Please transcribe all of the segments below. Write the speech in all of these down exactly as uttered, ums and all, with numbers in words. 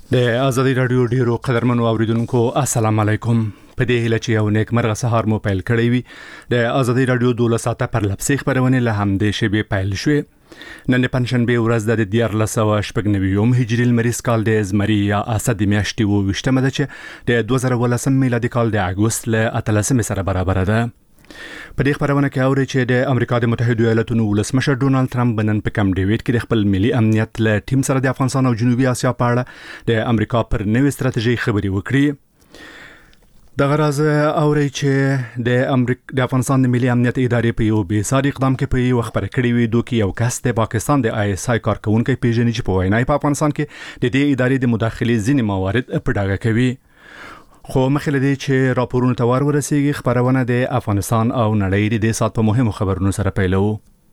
د آزادي رادیو ډیرو قدرمنو اوریدونکو السلام علیکم. په دې هیله چې یو نیک مرغه سهار مو پیل کړی وي. د آزادي رادیو دولس ساعته پر لپسې خبرونه له همدې شبي پیل شوې. نن پنځشنبه ورځ د دیارلس سوه شپږ نوي هجري المریز کال د زمري یا اسد میاشتې و وشتمه ده چې د دوه زره ولسم میلادي کال د اګوست له اتلسمې سره برابر ده. په دې خبرونه کې اوري چې د امریکا د متحده ایالاتونو ولسمشر ډونالد ټرمپ نن په کم ډیویډ کې د خپل ملي امنیت له ټیم سره د افغانستان او جنوبي اسیا په اړه د امریکا پر نوې ستراتیژي خبرې وکړي. د غرض اوري چې د امریکا د افغانستان د ملي امنیت ادارې په یو بې ساري اقدام کې په یو خبره کړې وي دوی کې یو کس د پاکستان د آی اس آی کارکونکو پیژنې چې په وینا په افغانستان کې د دې ادارې د مداخلې ځینې موارد په ډاګه کوي. خو مخکې لدی چې راپورونه توار ورسیږي خبرونه د افغانستان او نړۍ د سات په مهمو خبرونو سره پیلو.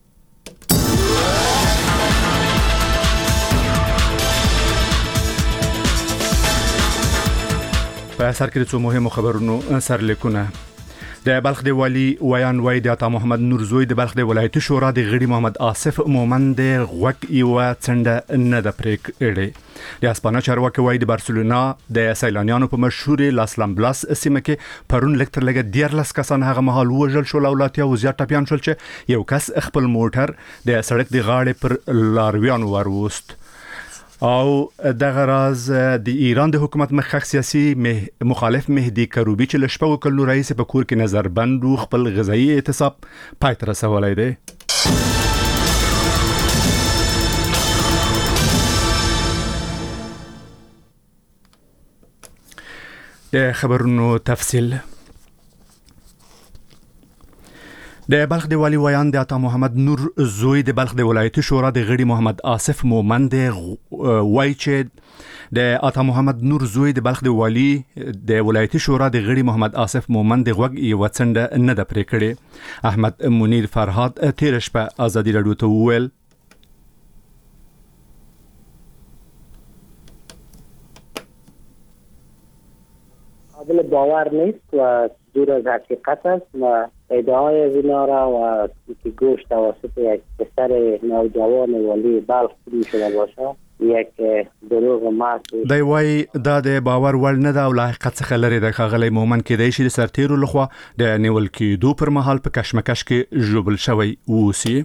په سر کې څو مهمو خبرونو سرلیکونه. د بلخ د والی ویان وای د عطا محمد نور زوی د بلخ د ولایت شورا د غړي محمد آصف مومند د غوک یو څنډه نه د پریک اړي. د اسپانیا چارواکي وای د بارسلونا د سیلانیانو په مشهور لاس لامبلاس سیمه کې پرون لکتر لګ دیارلس کسان هغه مهال وژل شو او لاتیا او زیات ټپیان شول چې یو کس خپل موټر د سړک د غاړې پر لارویان وروست. او دغه راز د ایران د حکومت مخخ سیاسي مخالف مهدی کروبی چې لشپو کلو رئیس په کور کې نظر بند خپل غذایی اعتصاب پای ته رسولای دی. د خبرونو تفصیل. د بلخ د والی ویان د عطا محمد نور زوی د بلخ د ولایت شورا د غړي محمد آصف مومند وای چې د عطا محمد نور زوی د بلخ د والی د ولایت شورا د غړي محمد آصف مومند غوږ یو څنډه نه د پرې کړي. احمد منیر فرهاد تیر شپه آزادي رادیو ته وویل قابل باور نیست و دور از حقیقت است و ادعای وینارا و که گوش توسط یک پسر نوجوان ولی بلخ فروش شده باشه یک دروغ محض. دی وای دا د باور وړ نه ده او له حقیقت څخه لري د ښاغلی مومن کېدای شي د سرتیرو لخوا د نیول کېدو پر مهال په کشمکش کې ژوبل شوی اوسي.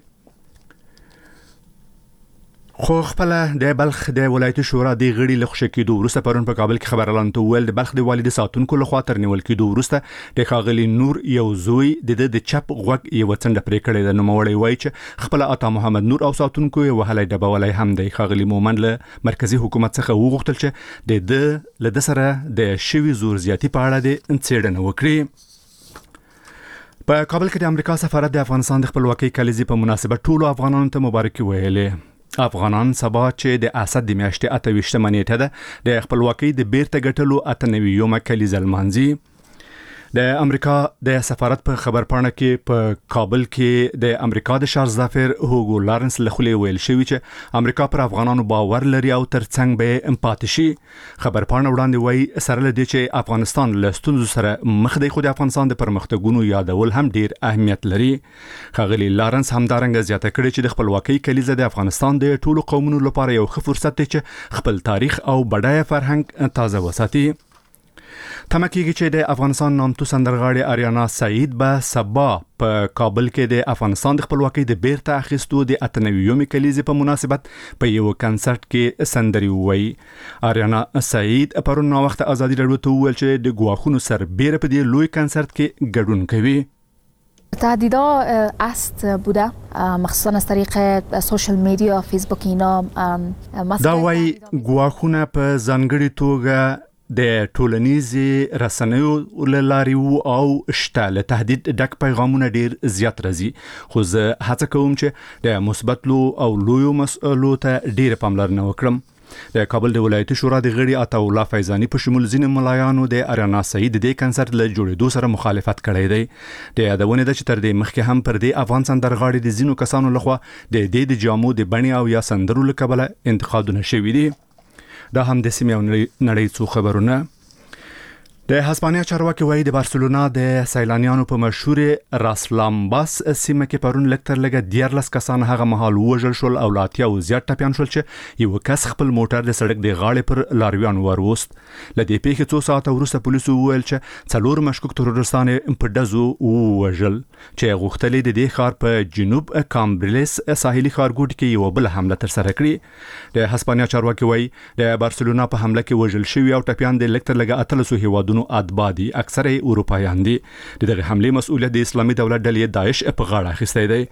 خو خپل د بلخ د ولایت شورا د غړي له خوشی کېدو وروسته پرون په کابل کې خبر اعلان ول د بلخ د والد ساتونکو لخوا تر نیول کېدو وروسته د ښاغلي نور یو زوی د د چپ غوږ یو څنډه پرې کړی د نوموړی وای چې خپل عطا محمد نور او ساتونکو یو هلای ډبولای هم دی. ښاغلي مومن له مرکزی حکومت څخه وغوښتل چې د د له سره د شوی زور زیاتی په اړه د څېړنه وکړي. په کابل کې د امریکا سفارت د افغانستان د خپلواکۍ کلیزې په مناسبت ټولو افغانانو ته مبارکي ویلې. افغانان سبا چې د اسد د میاشتې اته ویشتمه نیټه ده د خپلواکۍ د بیرته ګټلو اته نوي یومه کلیزه لمانځي. د امریکا د سفارت په خبرپاڼه کې په کابل کې د امریکا د شار ظفر هوګو لارنس له خولې ویل شوی چې امریکا پر افغانانو باور لري او ترڅنګ به امپاتي شي. خبرپاڼه وړاندې وایي سره لدی چې افغانستان له ستونزو سره مخ دی خو د افغانستان د پرمختګونو یادول هم ډیر اهمیت لري. ښاغلي لارنس همدارنګه زیاته کړې چې د خپلواکۍ کلیزه د افغانستان د ټولو قومونو لپاره یو ښه فرصت دی چې خپل تاریخ او بډایه فرهنګ تازه وساتي. تمه کېږي چې د افغانستان نامتو سندرغاړي آریانا سعید به سبا په کابل کې د افغانستان د خپلواکۍ د بیرته اخیستو د اته نوي یومې کلیزې په مناسبت په یو کنسرت کې سندري ووایي. آریانا سعید پرون ناوخته آزادي رادیو ته وویل چې د ګواښونو سربیره په دې لوی کنسرت کې ګډون کوي. تهدیدها است بوده مخصوصا از طریق سوشل میدیا فیسبوک اینا. دا وایي ګواښونه په ځانګړي توګه د ټولنیزې رسنیو لارې او شته له تهدید ډک پیغامونه ډیر زیات راځي. خو زه هڅه کوم چې د مثبتلو او لویو مسئلو ته ډیر پاملرنه وکړم. د کابل د ولایت شورا د غړي عطا الله فیضانی په شمول ځینې ملایانو د آریانا سعید د کنسرت له جوړېدو سره مخالفت کړی دی. د یادونه ده چې تر دې مخکې هم پر دې افغان سندرغاړي د ځینو کسانو لخوا د دې د جامو د بڼې او یا سندرو له کبله انتقادونه شوي دي. دا هم د سیمې او نړۍ څو خبرونه. د هسپانیا چارواکي وایي د بارسلونا د سیلانیانو په مشهور راسلامباس سیمه کې پرون لکتر لګه دیارلس کسان هغه مهال وژل شول او لاتیا او زیات ټپیان شول چې یو کس خپل موټر د سړک د غاړې پر لارویان وروست. لدې پیښې څو ساعته وروسته پولیسو وویل چې څلور مشکوک تروریستان په ډزو وژل چې غوښتلې د دې ښار په جنوب کامبریلس ساحلي ښارګوټ کې یو بل حمله تر سره کړې. د هسپانیا چارواکي وایي د بارسلونا په حمله کې وژل شوی او ټپیان د لکتر لګه اتلسو هیوادونو ادبادي اکثره اروپایان دي. دغه حمله مسؤلیت د اسلامي دولت ډلې داعش په غاړه اخیستی دی.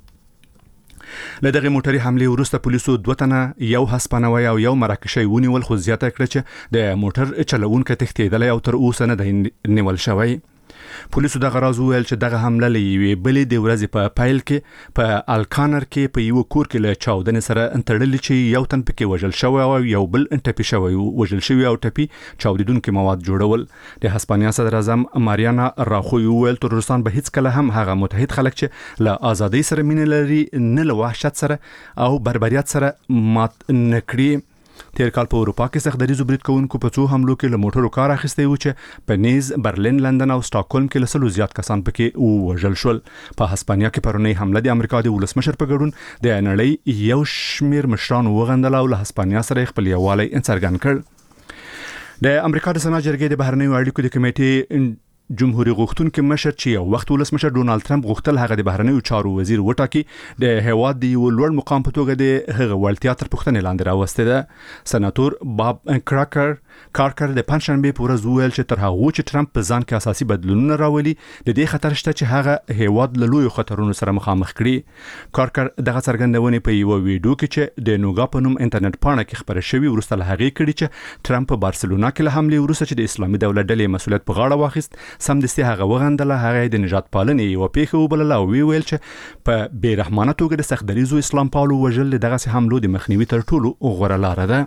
لدغه موټري حمله وروسته پولیسو دوه تنه یو هسپانوي او یو مراکشي ونیول خو زیاته کړه چې د موټر چلوونکو تښتېدل او تر اوسه نه دی نیول شوی. پولیسو د غراز ویل چې دغه حمله لې بلې د ورځې په پایل کې په الکانر کې په یو کور کې له چاودنې سره انټړل چې یو تن پکې وژل شوی او یو بل انټپی شوی وژل شوی او ټپی چاودیدونکو مواد جوړول. د هسپانیا صدر اعظم ماریانا راخوی ویل تروریستان به هیڅ کله هم هغه متحد خلک چې له ازادۍ سره مینه لري نه له وحشت سره او بربریت سره مات نکړي. تیر کال په اروپا کې سخت دریزو برید کوونکو په څو حملو کې له موټرو کار اخیستی و چې په نیز برلین لندن او سټاکهولم کې لسلو زیات کسان پکې وژل شول. په هسپانیا کې پرونی حمله د امریکا د ولسمشر په ګډون د نړۍ یو شمیر مشران وغندل او له هسپانیا سره خپل یووالی څرګند کړ. د امریکا د سنا جرګې د بهرنیو اړیکو د کمیټې جمهوریت غوښتونکو مشر چې یو وخت ولسمشر ډونالد ټرمپ غوښتل هغه د بهرنیو چارو وزیر وټاکي د هیواد د یو لوړ مقام په توګه د هغه ولتیا تر پوښتنې لاندې راوسته ده. سناتور باب کراکر کارکر د پنځشنبه په ورځ ویل چې تر هغه چې ټرمپ په ځان کې اساسي بدلونونه راولي د دې خطر شته چې هغه هیواد له لوی خطرونو سره مخامخ کړي. کارکر دغه څرګندونه په یو ویډیو کې چې د نوګا په نوم انټرنیټ پاڼه کې خبره شوې ورسته له هغه کړي چې ټرمپ په بارسلونا کې له حمله وروسته چې د اسلامي دولت ډلې مسؤلیت په غاړه واخیست سمدستي هغه وغندله هغه د نجات پالنې یو پیښه وبلله او ویل چې په بیرحمانه توګه د سخت دریزو اسلام پالو وژل دغه حملو د مخنیوي تر ټولو غوره لار ده.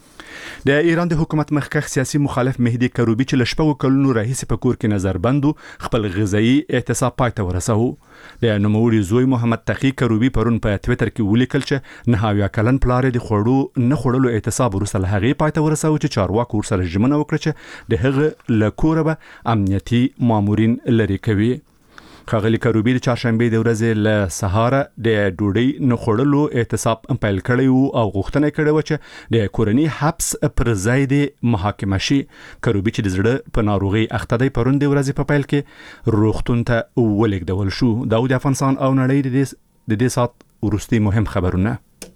د ایران د حکومت مخکښ سیاسي مخالف مهدي کروبی چې لشپږو کلونو راهیسې په کور کې نظر بندو خپل غذایی اعتصاب پای ته ورساوه. د نوموړي زوی محمد تقی کروبی پرون په ټوئیټر کې ولیکل چې نه هاویا کلن پلار د خوړو نه خوړلو اعتصاب وروسته له هغه پای ته ورساوه چې چارواکو سره ژمنه وکړه چې د هغه له کوره به امنیتي مامورین لري کوي. خاغلی کروبی د چهارشنبه د ورځې له سهار د ډوډۍ نه خوړلو اعتصاب پیل کړی او غوښتنه کړې و چې د کورنۍ حبس پر ځای د محاکمه شي. کروبی چې د زړه په ناروغي اخته دی پرون د ورځې په پیل کې روغتون ته ولېږدول شو. دا د افغانستان او نړۍ د دې سات ورستي مهم خبرونه.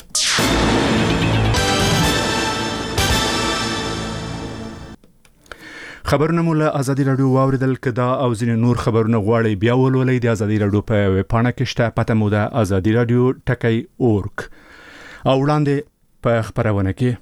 خبرونه مو له ازادي رادیو واوریدل کدا او ځینې نور خبرونه غواړي بیا ولولئ د ازادي رادیو په ویب پاڼه کې شته پته مو ده ازادي رادیو ټکی اورګ او وړاندې په خبرونه کې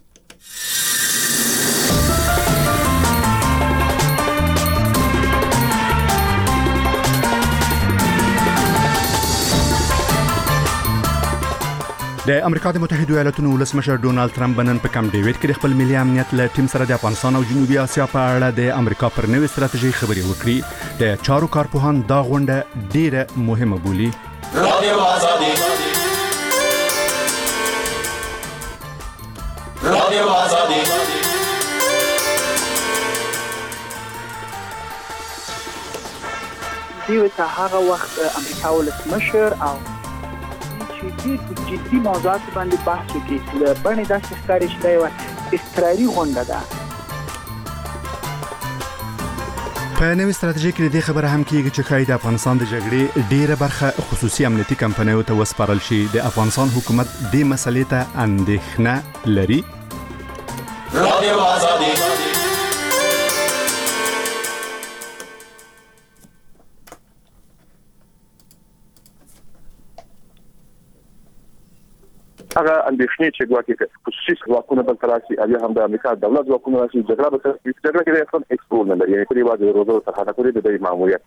د امریکا د متحده ایالاتونو ولسمشر ډونالد ټرمپ نن په کم ډیویډ کې خپل ملي امنیت له ټیم سره د افغانستان او جنوبي اسیا په اړه د امریکا پر نوې ستراتیژي خبرې وکړي. د چارو کارپوهان دا غونډه ډیره مهمه بولي. رادیو ازادي رادیو ازادي دیو ته هغه وخت امریکا ولسمشر او چې جدي موضوعات باندې بحث وکړي له باندې داسې ښکاري چې دا یو استقراري غونډه ده. په نوې ستراتیژي کې د خبره هم کیږي چې خای د افغانستان د جګړې ډیره برخه خصوصي امنیتي کمپنیو ته وسپارل شي. د افغانستان حکومت د مسلې ته اندېښنه لري. رادیو ازادي هغه اندېښنې چې ګواکې خصوصي ځواکونه بل تراشي او هم د امریکا دولت ځواکونه راشي جګړه به تر جګړه کې اصلا ایکسپلور نه لري. یعنې په دې وجه روزو تر هغه پورې د دې ماموریت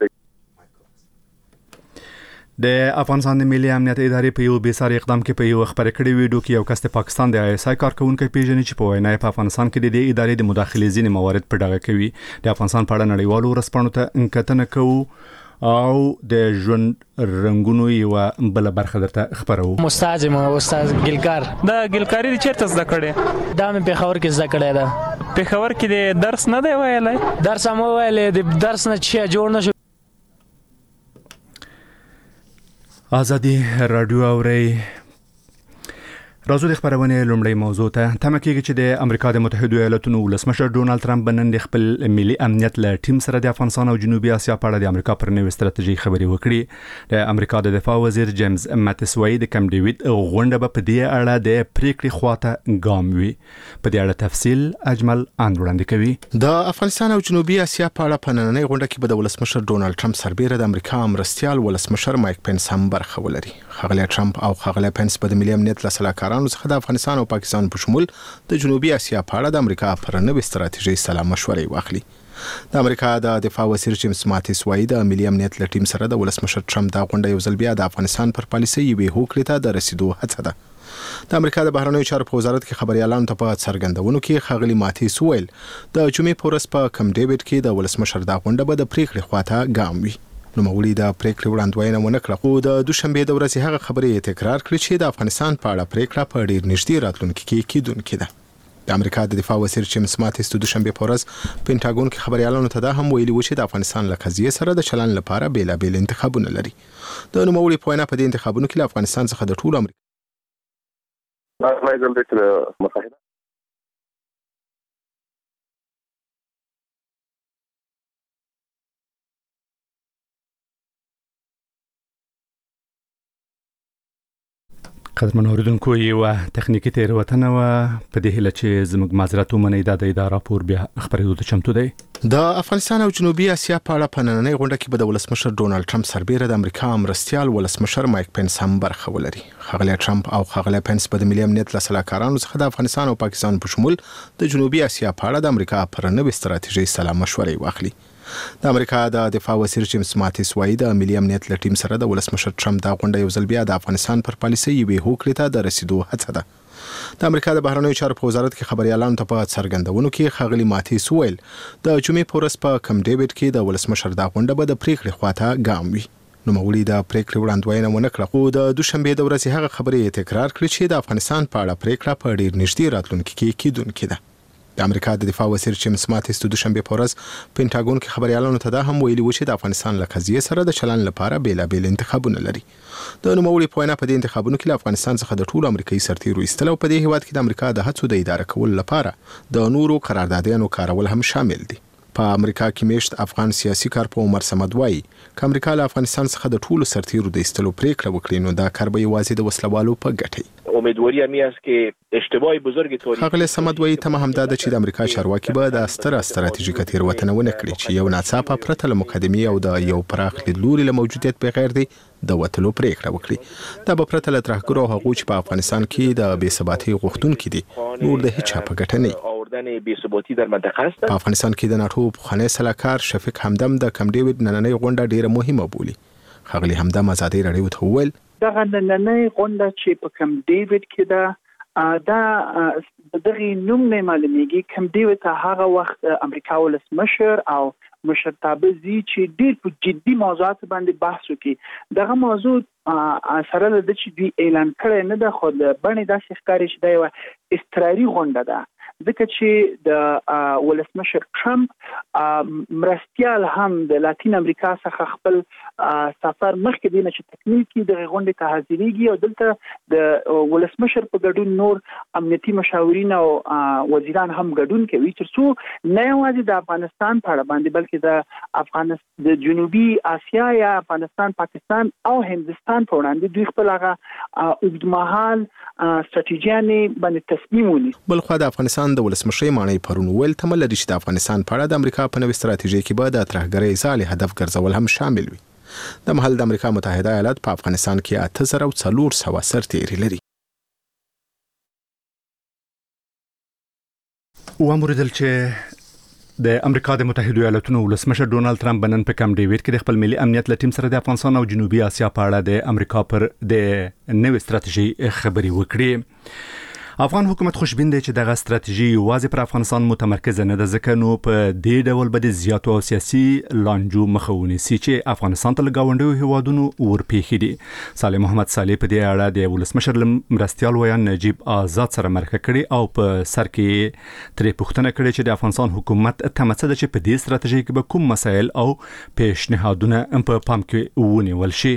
د افغانستان د ملي امنیت ادارې په یو بیساري اقدام کې په یو خبرې کړې ویډیو کې یو کس د پاکستان د آی اس آی کارکونکو پیژنې چې په وینا په افغانستان کې د دې ادارې د مداخلې ځینې موارد په ډاګه کوي. د افغانستان په اړه نړیوالو ورسپانو ته انکتنه کوي او د ژوند رنگونو یو بل برخه درته خبرو. مستعجم استاد ګلکار دا ګلکاری چیرته زده کړې؟ دا مې په خبر کې زده کړې ده. پېښور کې د درس نه دی ویلی درس هم ویلی د درس نه چې جوړ نه شو. آزادي رادیو اوري. راځو د خبرونه لومړی موضوع ته تمه کېږي چې د امریکا د متحده ایالاتونو ولسمشر ډونالد ترامپ نن د خپل ملي امنیت له ټیم سره د افغانستان او جنوبي اسیا په اړه د امریکا پر نوې ستراتیژي خبرې وکړي. د امریکا د دفاع وزیر جیمز ماتیس وایي د کم ډیوید غونډه به په دې اړه د پریکړې خواته ګام وي. په دې اړه تفصیل اجمل ان وړاندې کوي. د افغانستان او جنوبي اسیا په اړه په نننۍ غونډه کې به د ولسمشر ډونالد ترامپ سربېره د امریکا مرستیال ولسمشر مایک پنس هم برخه ولري. ښاغلی ترامپ او ښاغلی پنس په د ملي امنیت له سلاکارانو څخه د افغانستان او پاکستان په شمول د جنوبي اسیا په اړه د امریکا پر نوې ستراتیژي سلا مشورې واخلي. د امریکا د دفاع وزیر جیمز ماتیس وایي د ملي امنیت له ټیم سره د ولسمشر ترامپ د غونډه یو ځل بیا د افغانستان پر پالیسۍ یوې هوکړې ته د رسیدو هڅه ده. د امریکا د بهرنیو چارو په وزارت کې خبريالانو ته په څرګندونو کې ښاغلی ماتیس ویل د جمعې په ورځ په کم ډیوډ کې د ولسمشر د غونډه به د پریکړې خواته ګام وي. نو مولوی د پریکړې وړاندوینه ونه کړه خو د دوشنبه د ورځې هغه خبرې تکرار کړې چې د افغانستان په اړه پریکړه په ډیر نږدې راتلونکي کې کېدونکې ده. د امریکا د دفاع وزیر جیمز ماتیس د دوشنبه په ورځ پینټاګون کې خبريالانو ته دا هم ویلي و چې د افغانستان له قضیې سره د چلن لپاره بیلابیل انتخابونه لري. د نوموړي په وینا په دې انتخابونو کې له افغانستان څخه د ټولو امریکا راځي د متحده قدرمن اوریدونکو یو تخنیکی تیروتنه و په دې هله چې زموږ معذرت ومنئ دا د اداره راپور بیا خبرېدو ته چمتو دی. د افغانستان او جنوبي اسیا په اړه په نننۍ غونډه کې به د ولسمشر ډونالد ترامپ سربېره د امریکا مرستیال ولسمشر مایک پنس هم برخه ولري. ښاغلی ترامپ او ښاغلی پنس په د ملي امنیت له سلاکارانو څخه د افغانستان او پاکستان په شمول د جنوبي اسیا په اړه د امریکا پر نوې ستراتیژي سلا مشورې واخلي. د امریکا د دفاع وزیر جیمز ماتیس وایي د ملي امنیت له ټیم سره د ولسمشر ترامپ د غونډه یو ځل بیا د افغانستان پر پالیسۍ یوې هوکړې ته د رسیدو هڅه ده. د امریکا د بهرنیو چارو په وزارت کې خبريالانو ته په څرګندونو کې ښاغلی ماتیس ویل د جمعې په ورځ په کم ډیوډ کې د ولسمشر د غونډه به د پریکړې خواته ګام وي. نو مولوی د پریکړې وړاندوینه ونه کړه خو د دوشنبه د ورځې هغه خبرې تکرار کړې چې د افغانستان په اړه پریکړه په ډیر نږدې راتلونکي کې کېدونکې ده. د امریکا د دفاع وزیر جیمز ماتیس د دوشنبه په ورځ پینټاګون کې خبريالانو ته دا هم ویلي و چې د افغانستان له قضیې سره د چلن لپاره بیلابیل انتخابونه لري. د نوموړي په وینا په دې انتخابونو کې له افغانستان څخه د ټولو امریکایي سرتیرو ایستل او په دې هیواد کې د امریکا د هڅو د اداره کولو لپاره د نورو قراردادونو کارول هم شامل دي. په امریکا کې میشت افغان سیاسي کارپو عمر صمد وایي چې امریکا له افغانستان څخه د ټولو سرتیرو د ایستلو پریکړه وکړي نو دا کار به یوازې د وسلوالو په ګټه امیدواری همی است که اشتباه بزرگ تاریخی ښاغلی صمد وایي تمه همدا ده چې د امریکا چارواکي به د ستره ستراتیژیکه تېروتنه ونه کړي چې یو ناڅاپه پرته له مقدمې او د یو پراخ لیدلوري له موجودیت بغیر دی د وتلو پریکړه وکړي. دا به پرته له ترهګرو او هغو چې په افغانستان کې د بې ثباتۍ غوښتونکي دي نور د هیڅ چا په ګټه نه آوردن بې ثباتی در منطقه است. په افغانستان کې د ناټو پخوانی سلاکار شفیق همدم د کم ډیوډ نننۍ غونډه ډیره مهمه بولي. ښاغلی همدم ازادي رادیو ته وویل دغه نننۍ غونډه چې په کم ډیوډ کې ده دا دغه نوم نه معلومیږي. کم ډیوډ ته هغه وخت امریکا ولسمشر او مشرتابه زی چې ډیر په جدي موضوعات باندې بحث وکړي. دغه موضوع سره د چې دوی اعلان کړی نه ده خو د بڼې داسې ښکاري چې دا یوه اضطراري غونډه ده ځکه چې د ولسمشر ترامپ مرستیال هم د لاتین امریکا څخه خپل سفر مخکې دی چې تکمیل کړي دغه غونډې ته حاضرېږي او دلته د ولسمشر په ګډون نور امنیتي مشاورین او وزیران هم ګډون کوي ترڅو نه یوازې د افغانستان په اړه باندې بلکې د افغانستان د جنوبي اسیا یا افغانستان پاکستان او هندستان په وړاندې دوی خپل هغه اوږدمهال ستراتیژیانې باندې تصمیم ونیسي. بلخوا د افغانستان د ولسمشر مانی پرون ویل تمه لري چې د افغانستان په اړه د امریکا په نوې ستراتیژي کې به د ترهګرۍ ځالې هدف ګرځول هم شامل وي. د محل د امریکا متحده ایالات په افغانستان کې اته زره او څلور سوه سرتیري لري. واموریدل چې د امریکا د متحده ایالاتونو ولسمشر ډونالد ترامپ نن په کم ډیوډ کې د خپل ملي امنیت له ټیم سره د افغانستان او جنوبي اسیا په اړه د امریکا پر د نوې ستراتیژي خبرې وکړې. افغان حکومت خوشبین دی چې دغه ستراتیژي واځي پر افغانستان متمرکز نه ده، ځکه نو په دې ډول به د زیاتو سیاسي لانجو مخاوني سي چې افغانستان ته لګاونډیو هیوادونو ورپېخي دي. صالح محمد صالح په دې اړه د ولسمشر مرستیال ویان نجیب آزاد سره مرکه کړي او په سر کې ترې پوښتنه کړې چې د افغانستان حکومت تمڅه ده چې په دې ستراتیژي کې به کوم مسایل او پیشنهادونه په پام کې ونیول شي.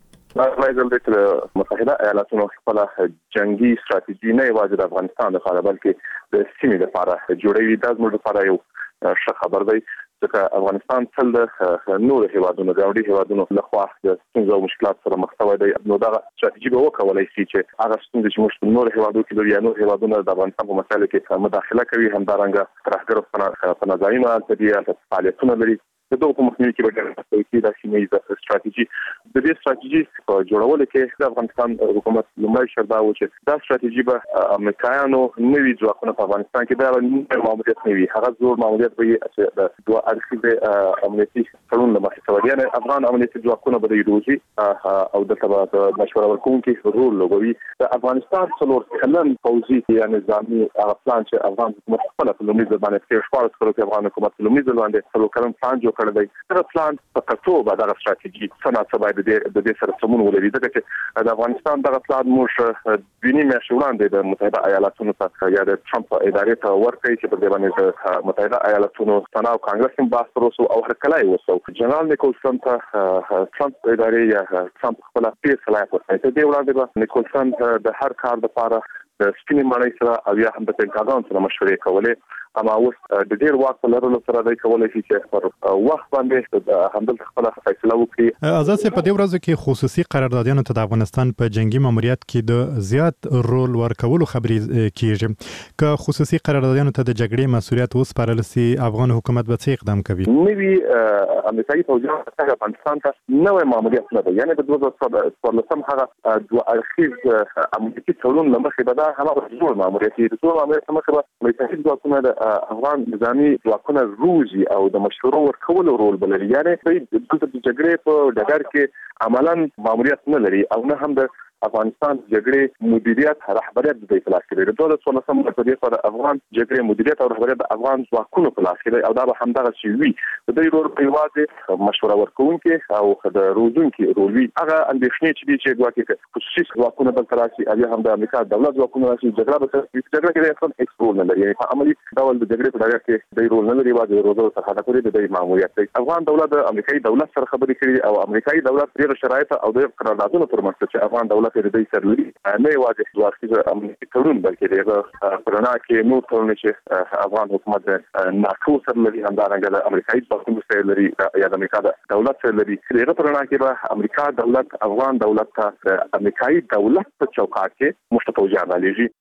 مایزل د متحده ایالاتونو خپل جنگي ستراتیژي نه یوازې د افغانستان لپاره بلکې د سیمې لپاره جوړوي. دا زموږ لپاره یو ښه خبر دی ځکه افغانستان تل د نور هیوادونو ګاونډي هیوادونو لخوا د ستونزو او مشکلات سره مخ شوی دی. نو دا ستراتیژي به وکولای شي چې هغه ستونزې چې موږ نور هیوادونو کې لري، نور هیوادونو د افغانستان په مسایلو کې مداخله کوي، همدارنګه ترهګرو په نظایمه د فعالیتونه لري. د دغه په مخنیوي کې به ډېر څه د سیمې ستراتیژي د دې ستراتیژي په جوړولو کې د افغانستان حکومت لومړی شرط دا و چې دا ستراتیژي به امریکایانو نوي ځواکونه په افغانستان کې دا ماموریت نه وي، هغه زور ماموریت به چې د دوه اړخیز امنیتي تړون له مخې سره یعنې افغان امنیتي ځواکونه به روزي او دلته به د مشوره ورکوونکي رول لوبوي. د افغانستان څلور کلن پوځي یا نظامي هغه پلان چې افغان حکومت خپل په لومړي ځل باندې تیر شوار کړو چې افغان حکومت په لومړي ځل باندې څلور کلن پلان جوړ کړی دی. دا پلان په کتو به دا ستراتیژي څنګه باید د دې سره سمون ولري ځکه چې د افغانستان دغه پلان موږ ویني مې وړاندې د متحده ایالاتونو ته یا د ټرمپ ادارې ته ورکړي چې په دې باندې د متحده ایالاتونو سنا او کانګرس هم بحث وروسو او هر کله یې وسو جنرال نیکولسن ته ټرمپ ادارې یا ټرمپ خپل پیس صلاحیت ورکړي. د دې وړاندې به نیکولسن د هر کار لپاره د سپینې مړۍ سره او یا هم د پنټاګون سره مشورې کولې، اما اوس د ډیر وخت په لرلو سره د کولای شي چې پر وخت باندې همدلته خپل فیصله وکړي. آزاد په دې ورځو کې خصوصي قراردادونو ته د افغانستان په جنگي ماموریت کې د زیات رول ورکولو خبرې کیږي. که خصوصي قراردادونو ته د جګړې مسؤلیت وسپارل سي، افغان حکومت به څه اقدام کوي؟ نوي امریکایي پوځیان څنګه افغانستان ته نوې ماموریت نه دی، یعنی د دوه زره څوارلسم هغه دوه اړخیز امنیتي تړون لمخې به دا هغه زور ماموریت دی. د زور ماموریت لمخې به امریکایي ځواکونه د افغان نظامي ځواکونه روزي او د مشورو ورکولو رول بلري، یعنی د جګړې په ډګر کې عملاً ماموریت نه لري او نه هم د افغانستان جګړې مدیریت رهبریت د دې په لاس کې دی. د دوه زره څوارلسم په دې پر افغان جګړې مدیریت او رهبریت د افغان ځواکونو په لاس کې دی او دا به همدغه شی وي. د دې رول په یوازې مشوره ورکوونکي او د روزونکي رول وي. هغه اندېښنې چې دي چې ګواکې خصوصي ځواکونه بل تراشي او هم د امریکا دولت ځواکونه راشي، جګړه به تر جګړه کې اصلا ایکسپلور نه لري، یعنی په عملي ډول د جګړې په ډګر کې د رول نه لري، واځي روزو تر حدا پورې د دې ماموریت دی. افغان دولت د امریکایي دولت سره خبرې کړي او امریکایي دولت ډېر شرایط او د قراردادونو پر مخ چې افغان دولت د دې سره لري نه یوازې د واقعي امنیتي تړون بلکې د پرانا کې نور تړون چې افغان حکومت ناتو سره لري، همدارنګه د امریکایي ځواکونو سره لري یا د امریکا د دولت سره لري. دغه پرانا کې به امریکا دولت افغان دولت ته امریکایي دولت په چوکاټ کې مشتتوجان لږي.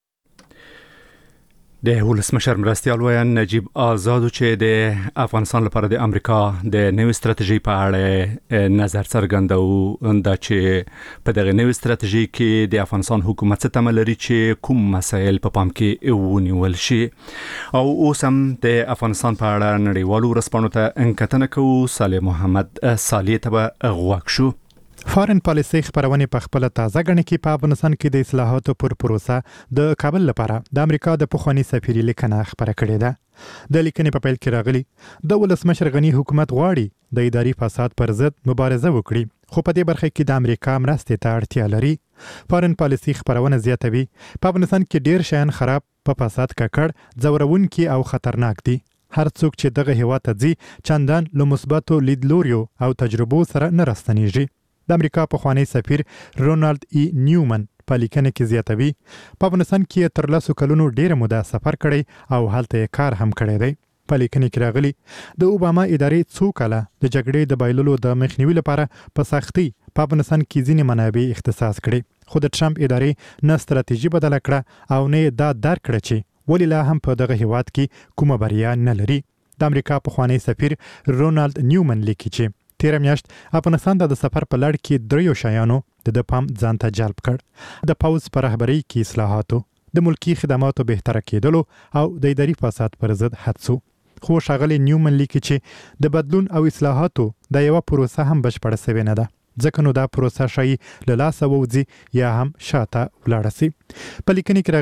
د ولسمشر مرستیال ویان نجیب آزاد چې د افغانستان لپاره د امریکا د نوې ستراتیژي په اړه نظر څرګندو دا چې په دغه نوې ستراتیژي کې د افغانستان حکومت څه تمه لري چې کوم مسایل په پام کې ونیول شي. او اوس هم د افغانستان په اړه نړیوالو ورځپاڼو ته انکتنه کوو. صالح محمد صالح ته به غوږ شو. فارن پالیسي خبرونه په خپل تازه غړي کې په افغانستان کې د اصلاحاتو پر پروسه د کابل لپاره د امریکا د پخوانی سفیر لیکنه خبره کړې ده. د لیکنې په پیل کې راغلي د ولسمشر غنی حکومت غواړي د اداري فساد پر ضد مبارزه وکړي، خو په دې برخه کې د امریکا مرستې ته اړتیا لري. فارن پالیسي خبرونه زیاتوي په افغانستان کې ډیر شیان خراب، په فساد ککړ، ځورونکي او خطرناک دي. هر څوک چې دغه هیواد ته ځي چندان له مثبتو لیدلوریو او تجربو سره نه راستنیږي. د امریکا پخوانی سفیر رونالد ای نیومن په لیکنه کې زیاتوي په افغانستان کې تر لسو کلونو ډیره موده سفر کړی او هلته کار هم کړی دی. په لیکنه کې راغلي د اوباما ادارې څو کاله د جګړې د بایللو د مخنیوي لپاره په سختۍ په افغانستان کې ځینې منابع اختصاص کړي، خو د ټرمپ ادارې نه ستراتیژي بدله کړه او نه دا درک کړه چې ولې لا هم په دغه هیواد کې کومه بریا نه لري. د امریکا پخوانی سفیر رونالد نیومن لیکي چې تیر میاشت افغانستان د سفر په لړ کې دریو شایانو د پام ځان ته جلب کړ: د پوز پر رهبرۍ کې اصلاحاتو، د ملکی خدماتو بهتره کېدلو او د اداري فساد پر ضد هڅو. خو ښاغلی نیومن لیکي چې د بدلون او اصلاحاتو د یو پروسه هم بشپړه شوې نه ده، ځکه نو دا پروسه شای له لاسه ووځي یا هم شاته ولاړه سي. په لیکنه کې راغلي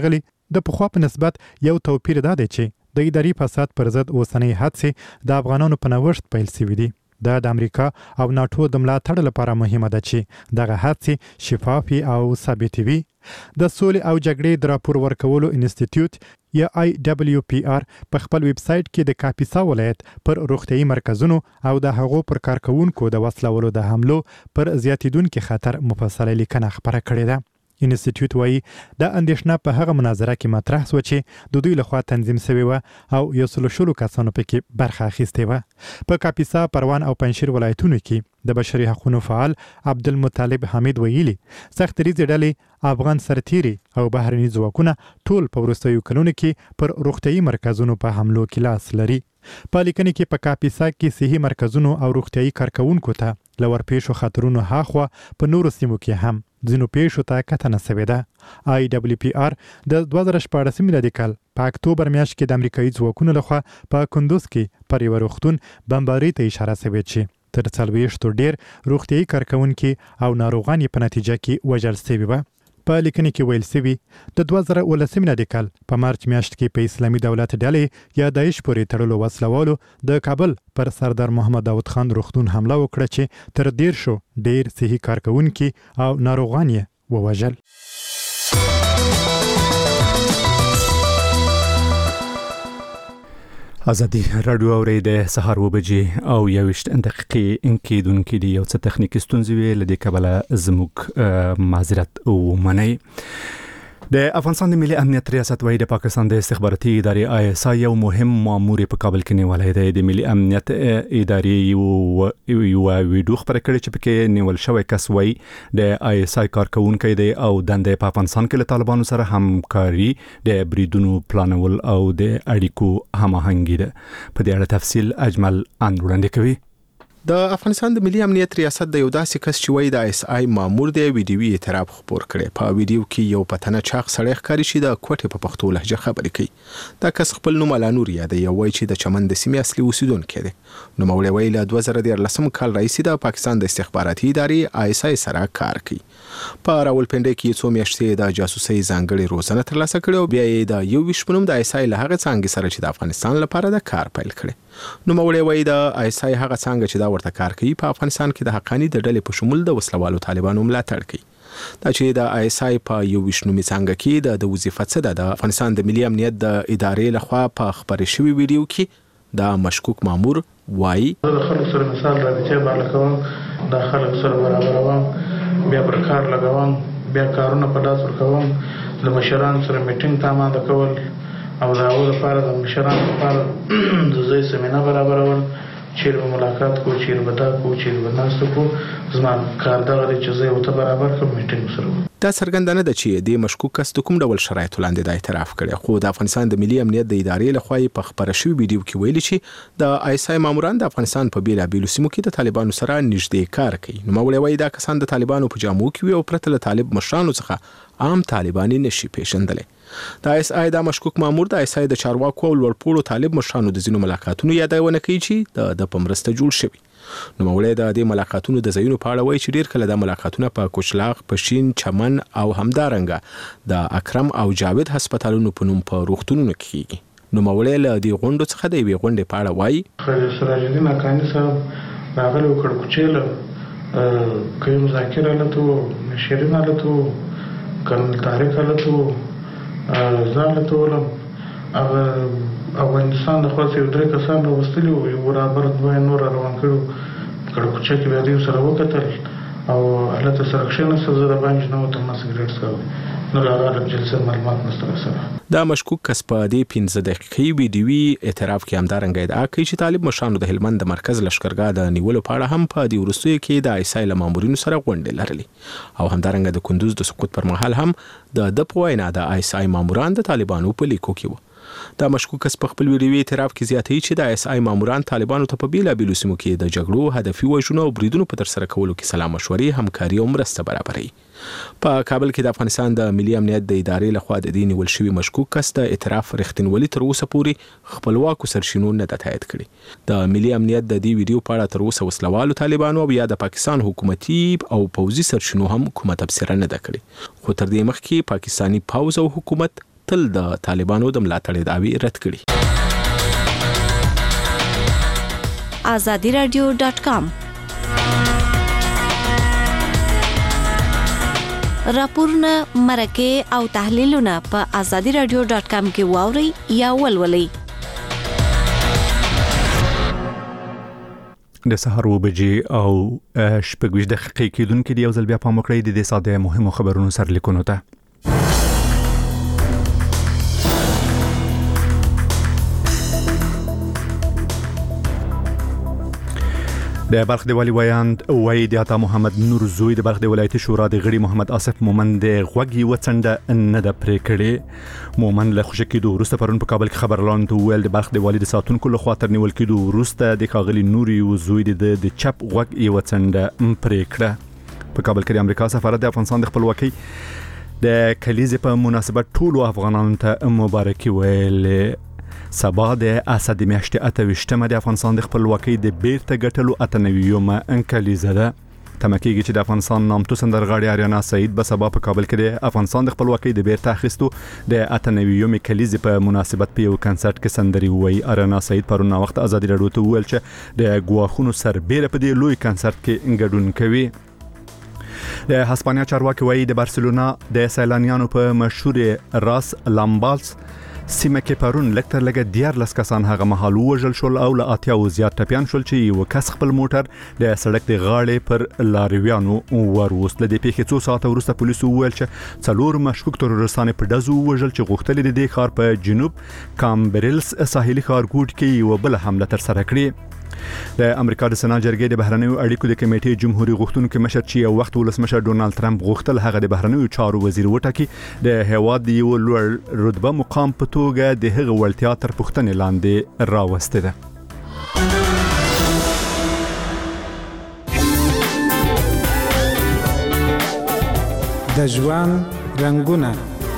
د پخوا په نسبت یو توپیر دا دی چې د اداري فساد پر ضد اوسنۍ هڅې د افغانانو په نوښت پیل شوي دي. دا د امریکا او ناتو د ملاتړ لپاره مهمه ده چې دغه هڅې شفافي او ثابتې وي. د سولې او جګړې د راپور ورکولو انسټیټیوټ یا آی دبلیو پی آر په خپل ویب سایټ کې د کاپیسا ولایت پر روغتیايي مرکزونو او د هغو پر کارکونکو د وسلولو د حملو پر زیاتیدونکو خطر مفصله لیکنه خبره کړې ده. انسټیټیوټ وایي د اندېښنه په هغه مناظره کې مطرح شوه چې د دوی لخوا تنظیم شوې وه او یو سل شلو کسانو پکې برخه اخیستې وه. په کاپیسا، پروان او پنجشیر ولایتونو کې د بشري حقوقو فعال عبدالمطلب حمید ویلي سختریزې ډلې افغان سرتیري او بهرني ځواکونه ټول په وروستیو کلونو کې پر روغتیايي مرکزونو په حملو کې لاس لري. په لیکنه کې په کاپیسا کې صحي مرکزونو او روغتیايي کارکونکو ته لور پیښو خطرونو هاخوا په نورو سیمو کې هم ځینو پیښو ته کتنه شوې ده. آی دبلیو پی آر د دوه زره شپاړسم میلادي کال په اکتوبر میاشت کې د امریکایي ځواکونو لخوا په کندوز کې پر یو روغتون بمبارۍ ته اشاره شوې چې تر څلوېښتو ډېر روغتیايي کارکونکي او ناروغان یې په نتیجه کې وژل شوي وه. په لیکنه کې ویل شوي د دوه زره اوولسم میلادي کال په مارچ میاشت کې په اسلامي دولت ډلې یا داعش پورې تړلو وسلوالو د کابل پر سردار محمد داود خان روغتون حمله وکړه چې تر دېرشو ډېر صحي کارکونکي او ناروغان یې ووژل. ازادي رادیو اوري د سهار و بجې او یوشت دقیقې انکیدونکې دی یو څه تخنیکی ستونزې وی لدې کبله زموږ معذرت ومنئ. د افغانستان د ملي امنیت ریاست وايي د پاکستان د استخباراتي ادارې آی اس آی یو مهم مامور په کابل کې نیولای دی. د ملي امنیت ادارې یو یو ویډیو خبره کړې چې پکې نیول شوی کس وايي د آی اس آی کارکونکي دی او دنده په افغانستان کې له طالبانو سره همکاري د بریدونو پلانول او د اړیکو هماهنګي ده. په دې اړه تفصیل اجمل ان وړاندې کوي. د افغانستان د ملي امنیت ریاست د یو داسې کس چې وایي د اس آی مامور دی ویډیوي اعتراف خبر کړي. په ویډیو کې یو پتنه چاغ سړی ښکاري چې د کوټې په پښتو لهجه خبرې کوي. دا کس خپل نوم علانور یادوي او وایي چې د چمن د سیمې اصلي اوسیدونکی دی. نوموړی وایي له دوه زره دیارلسم کال راهیسې د پاکستان د استخباراتي ادارې آی اس آی سره کار کوي. په راولپنډي کې څو میاشتې د جاسوسۍ ځانګړې روزنه ترلاسه کړې او بیا یې د یو ویشت په نوم د آی اس آی له هغه څانګې سره چې د افغانستان لپاره د کار پیل کړی. نوموړی وایي د آی اس آی هغه څانګه چې دا ورته کار کوي په افغانستان کې د حقاني د ډلې په شمول د وسلوالو طالبانو ملاتړ کوي. دا چې د آی اس آی په یو ویشت نومي څانګه کې د د وظیفه څه ده د افغانستان د ملي امنیت د ادارې لخوا په خبرې شوي ویډیو کې د مشکوک مامور وایي د خلکو سره مثال رابطه بالا کوم د خلکو سره برابروم بیا پر کار لګوم بیا کارونه په لاس ورکوم د مشرانو سره میټینګ ته آماده کول او دا اول لپاره د مشرانو لپاره د ځای سیمینار برابرول چیر به ملاقات کو چیر به دا کو چیر به ناست کو زما کار دغه چې زه یو ته برابر کوم میټینګ سره. دا څرګندونه ده چې د مشکوک کس د کوم ډول شرایطو لاندې د اعتراف کړي. خو د افغانستان د ملي امنیت د ادارې لخوا په خبره شوی ویډیو کې ویلي چې د آی اس آی ماموران د افغانستان په بیلابیلو سیمو کې د طالبانو سره نږدې کار کوي. نوموړی وایي دا کسان د طالبانو په جامو کې وي او پرته له طالب مشرانو څخه عام طالباني نشي پیژندلی. د آی اس آی د مشکوک مامور د آی اس آی د چارواکو او لوړپوړو طالب مشرانو د ځینو ملاقاتونو یادونه کوي چې د په مرسته جوړ شوي. نوموړی د دې ملاقاتونو د ځایونو په اړه وایي چې ډېر کله د ملاقاتونه په کوچلاغ، پشین، چمن او همدارنګه د اکرم او جاوید هسپتالونو په نوم په روغتونونو کې کیږي. نوموړی له دې غونډو څخه د یوې غونډې په اړه وایي سراج الدین اکانی صاحب راغلی و کړکوچې کوم ذاکر حالتو شیرین حالتو کرنل طارق حالتو زالتو ولم افغانستان د خاص یو درې کسان راوستلي وو یو برابر دوه نور روان کړو کړکوچه کې بیا دوی سره وکتل او هلته سره کښېناستل زه د باندې نه وتم ما سګرټ څکاوه نو راغلم جلسه معلومات نشته سره. دا مشکوک کس په دې پنځه دقیقې ویډیوي اعتراف کې همدارنګه ادعا کوي چې طالب مشرانو د هلمند د مرکز لشکرګاه د نیولو په اړه هم په دې وروستیو کې د آی اس آی له مامورینو سره غونډې لرلې او همدارنګه د کندوز د سقوط پر مهال هم د د په وینا د آی اس آی ماموران د طالبانو په لیکو کې وو. دا مشکوک کس په خپل ویډیوي اعتراف کې زیاتوي چې د آی اس آی ماموران طالبانو ته په بیلابیلو سیمو کې د جګړو، هدفي وژنو او بریدونو په ترسره کولو کې سلا مشورې، همکاري او مرسته برابروي. په کابل کې د افغانستان د ملي امنیت د ادارې لخوا د دې نیول شوي مشکوک کس د اعتراف رښتینولي تر اوسه پورې خپلواکو سرچینو نه ده تایید کړې. د ملي امنیت د دې ویډیو په اړه تر اوسه وسلوالو طالبانو او یا د پاکستان حکومتي او پوځي سرچینو هم کومه تبصره نه ده کړې. خو تر دې مخکې پاکستاني پوځ او حکومت تل د طالبانو د ملاتړ دعوی رد کړي. azadi radio dot com راپورونه مرکه او تحلیلونه په azadi radio dot com کې واوري یا ولولئ. د سهار و بجې او شپږ دقیقې کېدونکې دی. یو ځل بیا پام وکړئ د دې ساده مهمو خبرونو سرلیکونو ته. د بلخ د والی ویاند وای د عطا محمد نور زوی د بلخ د ولایتي شورا د غړي محمد آصف مومن د غوږی وڅنډه نه د پرې کړي. مومن له خوشکېدو وروسته پرون په کابل کې خبرلاند ویل د بلخ د والی د ساتونکو له خوا تر نیول کېدو وروسته د کاغلی نوري زوی د د چپ غوږ یې وڅنډه پرې کړه. په کابل کې د امریکا سفارت د افغانستان د خپلواکۍ د کلیزې په مناسبت ټولو افغانانو ته مبارکي ویل. سبا د اسد میاشتې اتهویشتمه د افغانستان د خپلواکۍ د بیرته ګټلو اتهنویمه انکلیزه ده. تمکیږي چې د افغانستان نامتو سندرغاړي آریانا سعید به سبا په کابل کې د افغانستان د خپلواکۍ د بیرته اخیستو د اتهنویمه کلیزې په مناسبت په یو کنسرت کې سندري وایي. آریانا سعید پرون وخت آزادي راډیو ته ویل چې د ګواښونو سربېره په دې لوی کنسرت کې ګډون کوي. د هسپانیا چارواکي وایي د بارسلونا د سیلانیانو په مشهور راس لامبالس سیمه کې پرون لکتر لګه دیار لس کسان هغه مهال وژل شول او له اتیا او زیات ټپیان شول چې یو کس خپل موټر د سړک د غاړې پر لارویانو وروست. له دې پیښې څو ساعته وروسته پولیسو وویل چې څلور مشکوک تروریستان په ډزو وژل چې غوښتل د دې ښار په جنوب کامبریلس ساحلي ښارګوټ کې یو بل حمله تر سره کړې. د امریکا د سنا جرګې د بهرنیو اړیکو د کمیټې جمهوریت غوښتونکو مشر چې یو وخت ولسمشر ډونالد ټرمپ غوښتل هغه د بهرنیو چارو وزیر وټاکي د هیواد د یو لوړ رتبه مقام په توګه د هغه وړتیا تر پوښتنې لاندې راوسته ده. د ژوند رنگونه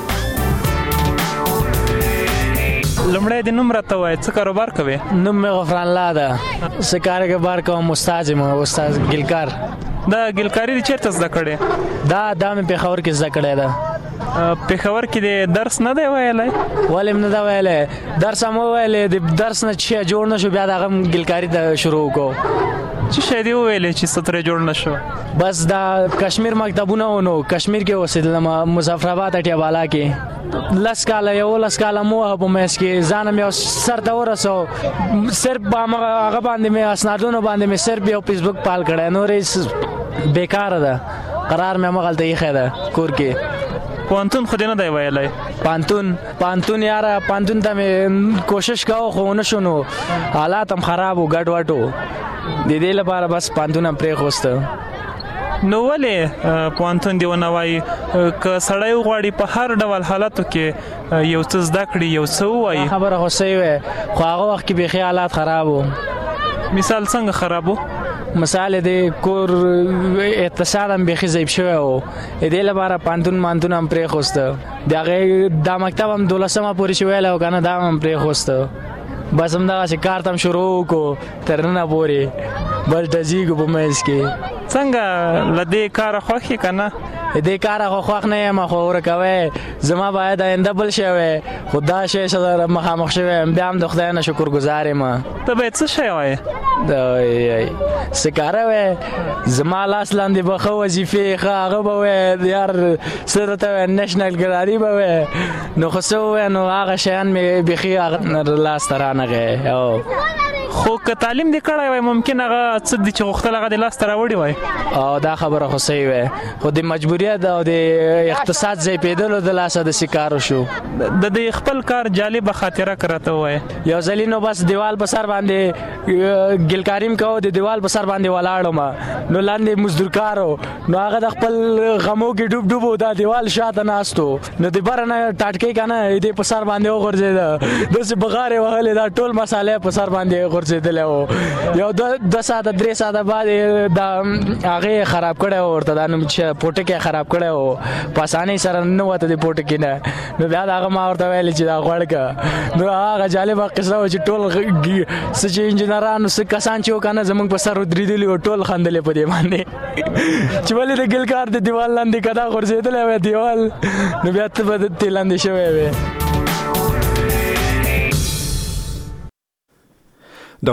لمړی د نوم راته وای څه کاروبار کوي؟ نوم مې غفران الله ده. څه کاروبار کوم؟ استاد یم، استاد ګلکار. دا ګلکاري د چیرته زده کړې؟ دا دا مې پېښور کې زده کړې ده. پېښور کې د درس نه دی ویلی؟ ولې نه دی ویلی؟ درس هم وویلی، د درس نه چې جوړ نه شو بیا د هغه ګلکاري ته شروع وکړو. څه شی دی وویلی چې څه ترې جوړ نه شو؟ بس دا کشمیر مکتبونه و نو کشمیر کې اوسېدلم، مظفرآباد اټیا بالا کې لس کاله یو لس کاله مو په میس کې ځان مې سر ته ورسو. صرف هغه باندې مې اسنادونو باندې مې صرف یو فیسبوک پال کړی، نورې بیکاره ده. قرار مې همغلته ایښی ده کور کې. پوهنتون خو دې نه دی ویلی؟ پوهنتون پوهنتون یاره پوهنتون ته مې کوشش کوو خو ونه شو، نو حالات هم خراب و ګډ وډ و. د دې لپاره بس پوهنتون هم پرېښوسته. نو ولې پوهنتون دی ونه وایي؟ که سړی وغواړي په هر ډول حالاتو کې یو څه زده کړي، یو څه ووایي. خبره خو صحیح وی، خو هغه وخت کې بیخي حالات خراب و. مثال څنګه خراب و؟ مثال د کور اقتصاد هم بیخي ضعیف شوی و. د دې لپاره پوهنتون مانتون هم پرېښوسته. د هغې دا مکتب هم دولسمه پورې چې ویلی و که نه دا هم پرېښوسته. بس همدغسې کار ته هم شروع وکړو تر ننه پورې، بس ډزېږو په منځ کې. څنګه له دې کاره خوښ یې که نه؟ دې کاره خو خوښ نه یم، خو ورکوی زما باید آینده بل شی وی، خو دا شی سره مخامخ شوی یم، بیا هم د خدای نه شکر ګزار یم. ته باید څه شی وایې؟ څه کاره وی زما لاس لاندې به ښه وظیفې ښه هغه به وی، یار څه درته وی نیشنل ګراري به وی، نو خو څه ووی نو هغه شیان مې بیخي لاس ته رانغی. خو که تعلیم دې کړی وای ممکن هغه څه دي چې غوښتل هغه دې لاسته راوړي وای. او دا خبره خو صحیح وی، خو د مجبوریت او د اقتصاد ضعیفېدلو د لاسه داسې کار وشو. د دې خپل کار جالبه خاطره که راته ووایه. یو ځلې نو بس دیوال په سر باندې ګلکاري م کوو، د دیوال په سر باندې ولاړم، نو لاندې مزدور کار و، نو هغه د خپل غمو کې ډوب ډوب و، دا دیوال شاته ناست و، نو د بره نه ټاټکۍ که نه دې په سر باندې وغورځېده، داسې بغارې وهلې، دا ټول مسالې په سر باندې غورځېدلی و. یو دوه ساعته درې ساعته بعد دا هغې خراب کړی و، ورته دا نوم چې پوټکی خراب کړی و، په اسانۍ سره نه وته د پوټکي نه. نو بیا د هغه ما ورته ویلې چې دا غوړ که، نو هغه جالبه قصه و چې ټول څه چې انجینر ټرینرانو څه کسان چې وکنه زمونږ په سر ودرېدلي و ټول خندلې په دې باندې چې ولې د ګلکار د دیوال لاندې کدا غورځېدلی وی دیوال نو بیا ته به دې لاندې شوی وی.